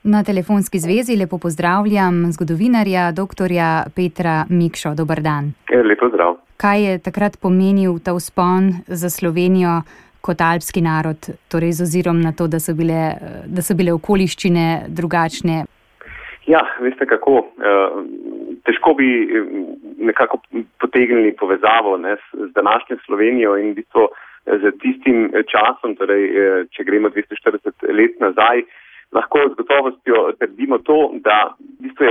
Na telefonski zvezi lepo pozdravljam zgodovinarja, doktorja Petra Mikšo. Dober dan. Lepo zdrav. Kaj je takrat pomenil ta vzpon za Slovenijo kot alpski narod, torej z ozirom na to, da so bile okoliščine drugačne? Ja, veste kako, težko bi nekako potegnili povezavo z današnjo Slovenijo in v bistvu z tistim časom, torej če gremo 240 let nazaj, lahko z gotovostjo trdimo to, da v bistvu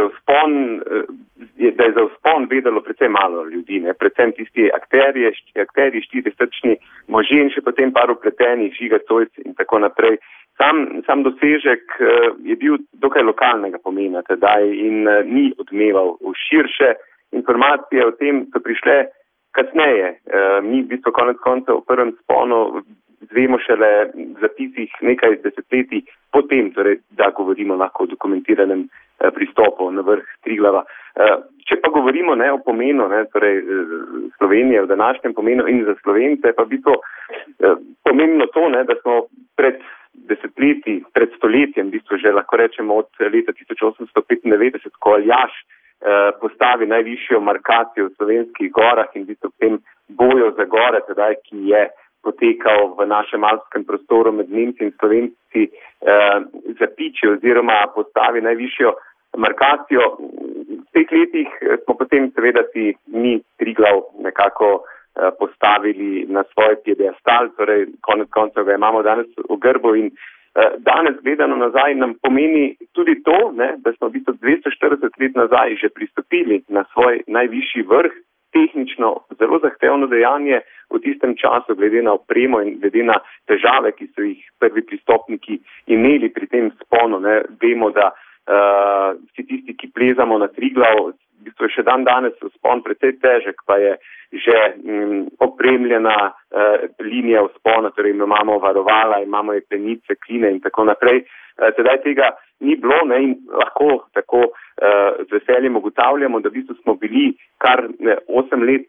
je za vzpon vedelo precej malo ljudi, predvsem tisti akterji, štiri srčni možje in še potem par upletenih, Žiga Cojc in tako naprej. Sam dosežek je bil dokaj lokalnega pomena tedaj in ni odmeval v širše. Informacije o tem so prišle kasneje. Mi v bistvu konec koncev v prvem vzponu zvemo šele v zapisih nekaj desetletij potem, torej, da govorimo lahko o dokumentiranem pristopu na vrh Triglava. Če pa govorimo o pomenu, torej Slovenije v današnjem pomenu in za Slovence, pa bi to pomembno to, da smo pred stoletjem, v bistvu že lahko rečemo od leta 1895, ko Aljaž postavi najvišjo markacijo v slovenskih gorah in v bistvu tem boju za gore, tedaj, ki je potekal v našem alpskem prostoru med Nemci in Slovenci, zapiči oziroma postavi najvišjo markacijo. V teh letih smo potem seveda si mi Triglav nekako postavili na svoj piedestal, torej konec koncev ga imamo danes v grbu in danes gledano nazaj nam pomeni tudi to, da smo v bistvu 240 let nazaj že pristopili na svoj najvišji vrh, tehnično zelo zahtevno dejanje v tistem času, glede na opremo in glede na težave, ki so jih prvi pristopniki imeli pri tem vzponu. Vemo, da vsi tisti, ki plezamo na Triglav, v bistvu je še danes vzpon precej težek, pa je že opremljena linija vzpona, torej imamo varovala, imamo jeklenice, kline in tako naprej. Sedaj tega ni bilo in lahko tako z veseljem ugotavljamo, da v bistvu smo bili kar 8 let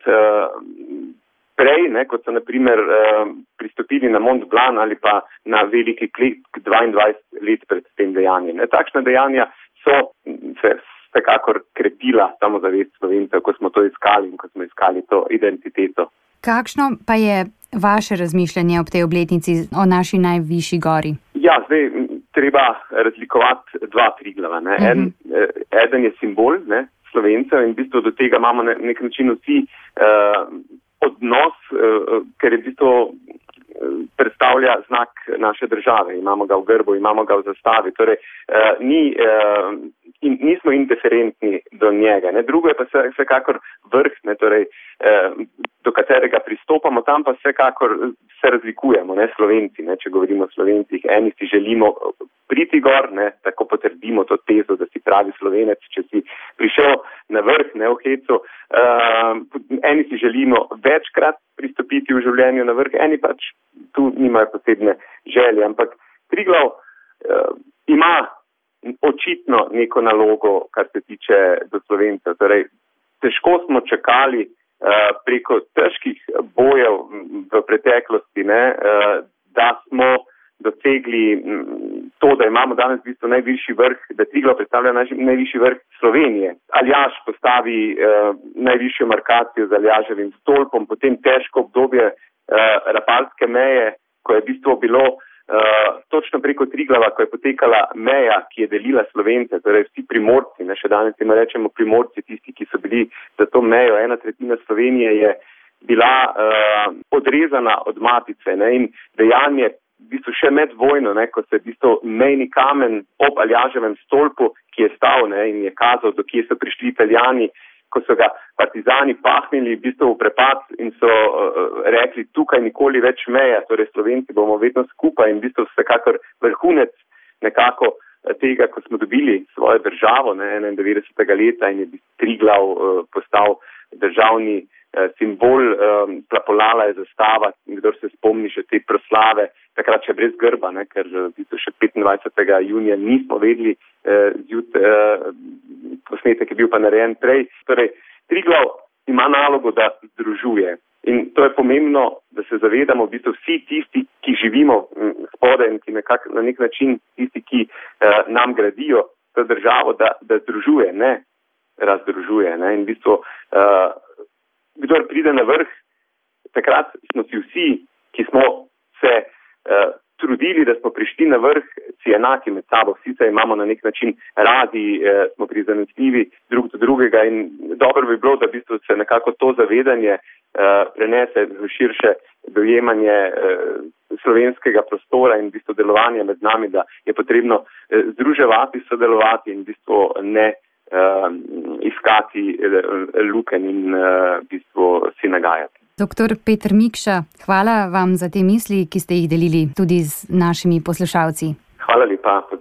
prej, kot so na primer pristopili na Mont Blanc ali pa na Veliki Kletk 22 let pred tem dejanjem. Takšna dejanja so se vsekakor krepila samozavest Slovencev, ko smo to iskali in ko smo iskali to identiteto. Kakšno pa je vaše razmišljanje ob tej obletnici o naši najvišji gori? Ja, zdaj treba razlikovati dva Triglava. Eden je simbol Slovencev in v bistvu do tega imamo na nek način vsi odnos, ker je v bistvu predstavlja znak naše države. Imamo ga v grbu, imamo ga v zastavi. Torej, nismo indiferentni do njega. Drugo je pa vsekakor vrh, torej, do katerega pristopamo, tam pa vsekakor se razlikujemo, Slovenci, če govorimo o Slovencih. Eni si želimo priti gor, tako potrdimo to tezo, da si pravi Slovenec, če si prišel na vrh, v Hecu. Eni si želimo večkrat pristopiti v življenju na vrh, eni pač tu nimajo posebne želje. Ampak Triglav ima očitno neko nalogo, kar se tiče do Slovencev. Torej, težko smo čakali preko težkih bojev v preteklosti, da smo dosegli to, da imamo danes v bistvu najvišji vrh, da Triglav predstavlja najvišji vrh Slovenije. Aljaž postavi najvišjo markacijo z Aljaževim stolpom, potem težko obdobje Rapalske meje, ko je v bistvu bilo točno preko Triglava, ko je potekala meja, ki je delila Slovence, torej vsi Primorci, še danes jim rečemo Primorci, tisti, ki so bili za to mejo, 1/3 Slovenije je bila odrezana od matice in dejanje v bistvu še med vojno, ko se v bistvu mejni kamen ob Aljaževem stolpu, ki je stal in je kazal, do kje so prišli Italijani, ko so ga partizani pahnili v bistvu v prepad in so rekli, tukaj nikoli več meja, torej Slovenci bomo vedno skupaj in v bistvu vsekakor vrhunec nekako tega, ko smo dobili svojo državo 91. leta in je Triglav postal državni simbol, plapolala je zastava, kdor se spomni še te proslave, takrat še brez grba, ker še 25. junija nismo vedeli, posnetek je bil pa narejen prej. Torej, Triglav ima nalogo, da združuje in to je pomembno da se zavedamo v bistvu vsi tisti, ki živimo spodaj in ki na nek način tisti, ki nam gradijo to državo, da združuje, ne razdružuje. Ne? In v bistvu, kdor pride na vrh, takrat smo si vsi, ki smo se trudili, da smo prišli na vrh, si enaki med sabo. Vsi se imamo na nek način radi, smo prizanesljivi drug do drugega in dobro bi bilo, da v bistvu se nekako to zavedanje prenese v širše dojemanje slovenskega prostora in v bistvu delovanja med nami, da je potrebno združevati, sodelovati in v bistvu ne iskati lukenj in v bistvu si nagajati. Dr. Peter Mikša, hvala vam za te misli, ki ste jih delili tudi z našimi poslušalci. Hvala lepa.